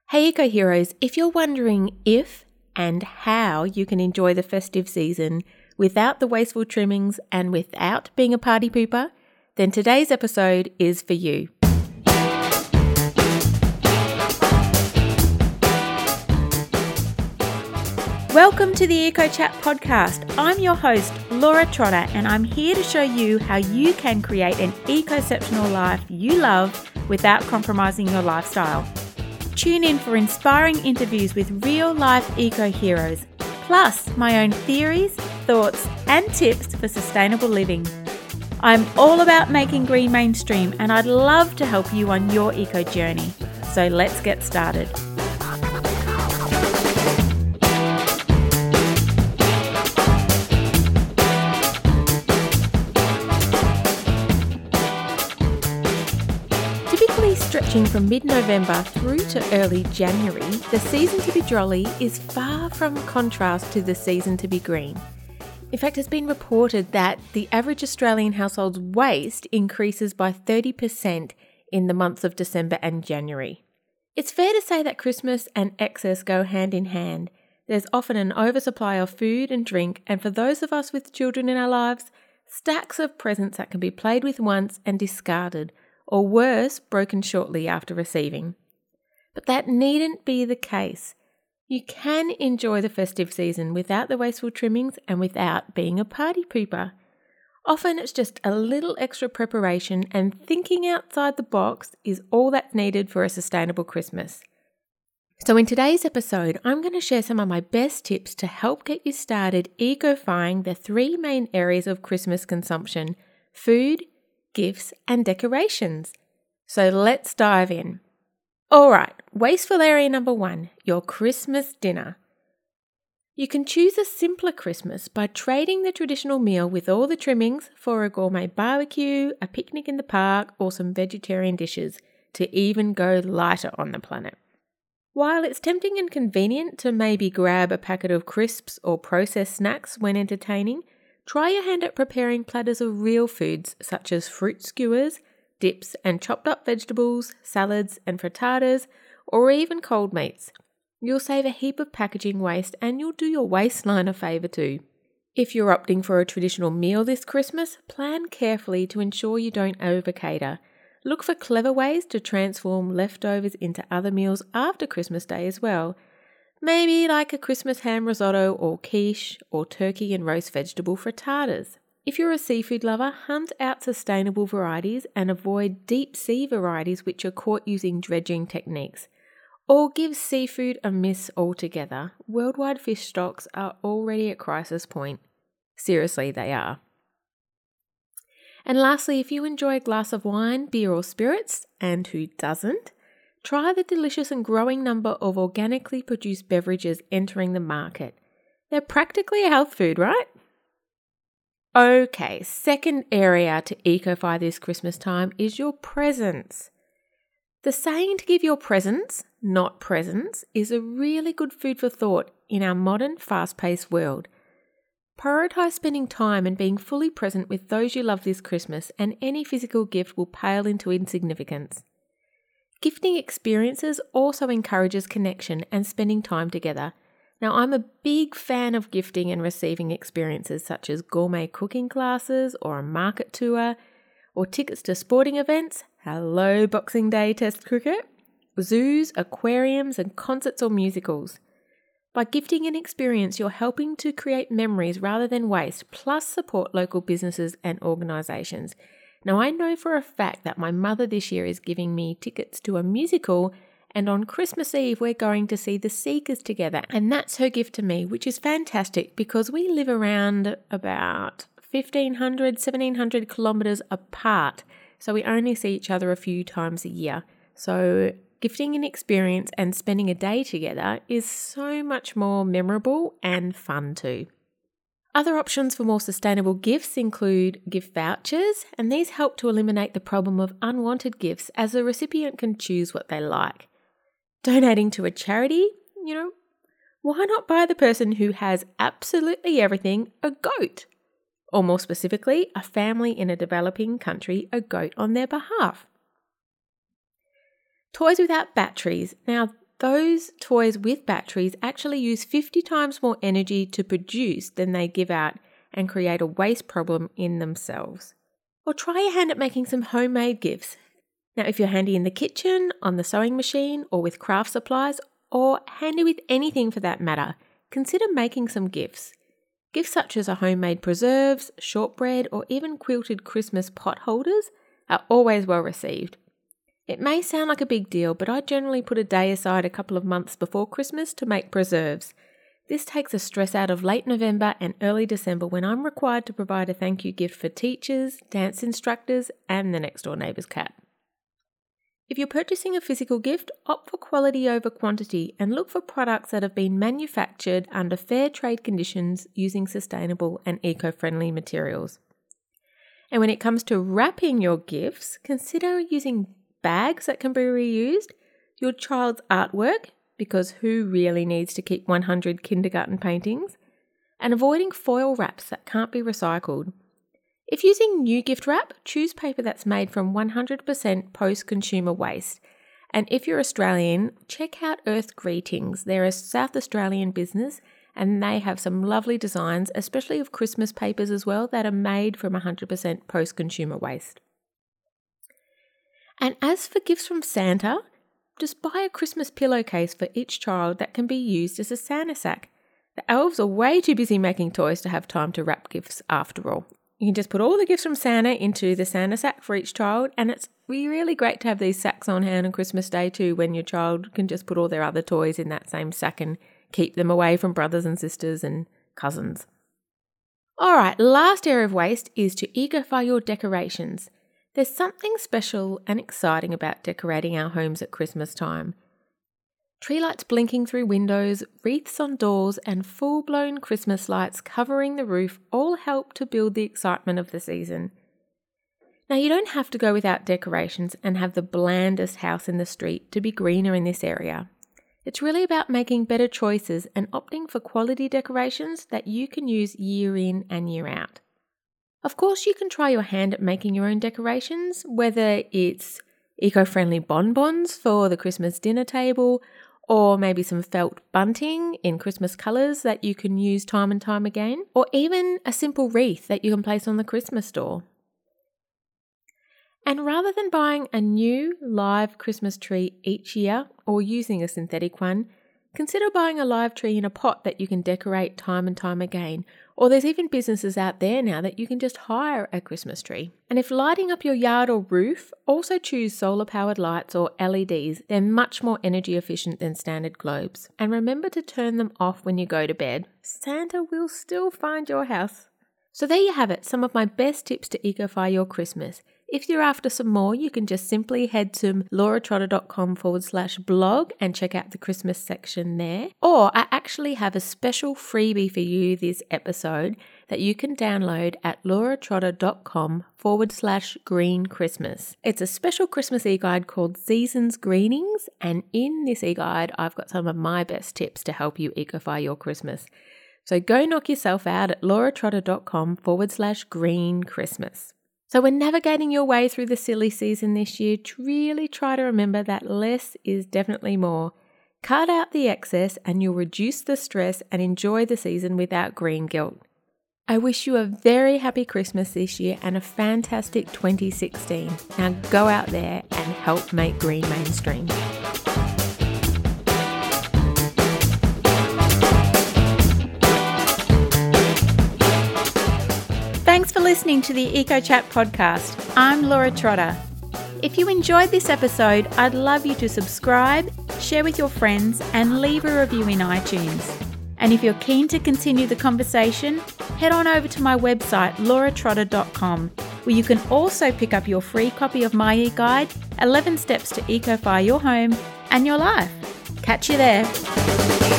Hey Eco Heroes, if you're wondering if and how you can enjoy the festive season without the wasteful trimmings and without being a party pooper, then today's episode is for you. Welcome to the Eco Chat podcast. I'm your host, Laura Trotter, and I'm here to show you how you can create an eco-exceptional life you love without compromising your lifestyle. Tune in for inspiring interviews with real-life eco-heroes, plus my own theories, thoughts, and tips for sustainable living. I'm all about making green mainstream, and I'd love to help you on your eco journey. So let's get started. Stretching from mid-November through to early January, the season to be jolly is far from contrast to the season to be green. In fact, it's been reported that the average Australian household's waste increases by 30% in the months of December and January. It's fair to say that Christmas and excess go hand in hand. There's often an oversupply of food and drink, and for those of us with children in our lives, stacks of presents that can be played with once and discarded, or worse, broken shortly after receiving. But that needn't be the case. You can enjoy the festive season without the wasteful trimmings and without being a party pooper. Often it's just a little extra preparation, and thinking outside the box is all that's needed for a sustainable Christmas. So in today's episode, I'm going to share some of my best tips to help get you started eco-fying the three main areas of Christmas consumption: food, gifts and decorations. So let's dive in. Alright, wasteful area number 1, your Christmas dinner. You can choose a simpler Christmas by trading the traditional meal with all the trimmings for a gourmet barbecue, a picnic in the park, or some vegetarian dishes to even go lighter on the planet. While it's tempting and convenient to maybe grab a packet of crisps or processed snacks when entertaining, try your hand at preparing platters of real foods such as fruit skewers, dips and chopped up vegetables, salads and frittatas, or even cold meats. You'll save a heap of packaging waste and you'll do your waistline a favour too. If you're opting for a traditional meal this Christmas, plan carefully to ensure you don't over-cater. Look for clever ways to transform leftovers into other meals after Christmas Day as well. Maybe like a Christmas ham risotto or quiche or turkey and roast vegetable frittatas. If you're a seafood lover, hunt out sustainable varieties and avoid deep sea varieties which are caught using dredging techniques. Or give seafood a miss altogether. Worldwide fish stocks are already at crisis point. Seriously, they are. And lastly, if you enjoy a glass of wine, beer or spirits, and who doesn't, try the delicious and growing number of organically produced beverages entering the market. They're practically a health food, right? Okay, second area to eco-fy this Christmas time is your presents. The saying to give your presents, not presents, is a really good food for thought in our modern, fast-paced world. Prioritise spending time and being fully present with those you love this Christmas, and any physical gift will pale into insignificance. Gifting experiences also encourages connection and spending time together. Now, I'm a big fan of gifting and receiving experiences such as gourmet cooking classes or a market tour or tickets to sporting events, hello Boxing Day Test cricket, zoos, aquariums and concerts or musicals. By gifting an experience, you're helping to create memories rather than waste, plus support local businesses and organisations. Now, I know for a fact that my mother this year is giving me tickets to a musical, and on Christmas Eve we're going to see The Seekers together, and that's her gift to me, which is fantastic because we live around about 1,700 kilometres apart, so we only see each other a few times a year. So gifting an experience and spending a day together is so much more memorable and fun too. Other options for more sustainable gifts include gift vouchers, and these help to eliminate the problem of unwanted gifts as the recipient can choose what they like. Donating to a charity, why not buy the person who has absolutely everything a goat? Or more specifically, a family in a developing country a goat on their behalf. Toys without batteries. Now, those toys with batteries actually use 50 times more energy to produce than they give out and create a waste problem in themselves. Or try your hand at making some homemade gifts. Now, if you're handy in the kitchen, on the sewing machine, or with craft supplies, or handy with anything for that matter, consider making some gifts. Gifts such as homemade preserves, shortbread, or even quilted Christmas pot holders are always well received. It may sound like a big deal, but I generally put a day aside a couple of months before Christmas to make preserves. This takes the stress out of late November and early December when I'm required to provide a thank you gift for teachers, dance instructors, and the next door neighbour's cat. If you're purchasing a physical gift, opt for quality over quantity and look for products that have been manufactured under fair trade conditions using sustainable and eco-friendly materials. And when it comes to wrapping your gifts, consider using bags that can be reused, your child's artwork, because who really needs to keep 100 kindergarten paintings, and avoiding foil wraps that can't be recycled. If using new gift wrap, choose paper that's made from 100% post-consumer waste. And if you're Australian, check out Earth Greetings. They're a South Australian business and they have some lovely designs, especially of Christmas papers as well, that are made from 100% post-consumer waste. And as for gifts from Santa, just buy a Christmas pillowcase for each child that can be used as a Santa sack. The elves are way too busy making toys to have time to wrap gifts after all. You can just put all the gifts from Santa into the Santa sack for each child, and it's really great to have these sacks on hand on Christmas Day too, when your child can just put all their other toys in that same sack and keep them away from brothers and sisters and cousins. Alright, last area of waste is to ecofy your decorations. There's something special and exciting about decorating our homes at Christmas time. Tree lights blinking through windows, wreaths on doors, and full-blown Christmas lights covering the roof all help to build the excitement of the season. Now, you don't have to go without decorations and have the blandest house in the street to be greener in this area. It's really about making better choices and opting for quality decorations that you can use year in and year out. Of course, you can try your hand at making your own decorations, whether it's eco-friendly bonbons for the Christmas dinner table, or maybe some felt bunting in Christmas colours that you can use time and time again, or even a simple wreath that you can place on the Christmas door. And rather than buying a new live Christmas tree each year or using a synthetic one, consider buying a live tree in a pot that you can decorate time and time again. Or there's even businesses out there now that you can just hire a Christmas tree. And if lighting up your yard or roof, also choose solar-powered lights or LEDs. They're much more energy efficient than standard globes. And remember to turn them off when you go to bed. Santa will still find your house. So there you have it, some of my best tips to ecofy your Christmas. If you're after some more, you can just simply head to lauratrotter.com/blog and check out the Christmas section there. Or I actually have a special freebie for you this episode that you can download at lauratrotter.com/green Christmas. It's a special Christmas e-guide called Seasons Greenings, and in this e-guide, I've got some of my best tips to help you ecofy your Christmas. So go knock yourself out at lauratrotter.com/green Christmas. So when navigating your way through the silly season this year, really try to remember that less is definitely more. Cut out the excess and you'll reduce the stress and enjoy the season without green guilt. I wish you a very happy Christmas this year and a fantastic 2016. Now go out there and help make green mainstream. Thanks for listening to the Eco Chat podcast. I'm Laura Trotter. If you enjoyed this episode, I'd love you to subscribe, share with your friends, and leave a review in iTunes. And if you're keen to continue the conversation, head on over to my website, lauratrotter.com, where you can also pick up your free copy of my e-guide, 11 Steps to Ecofy Your Home and Your Life. Catch you there.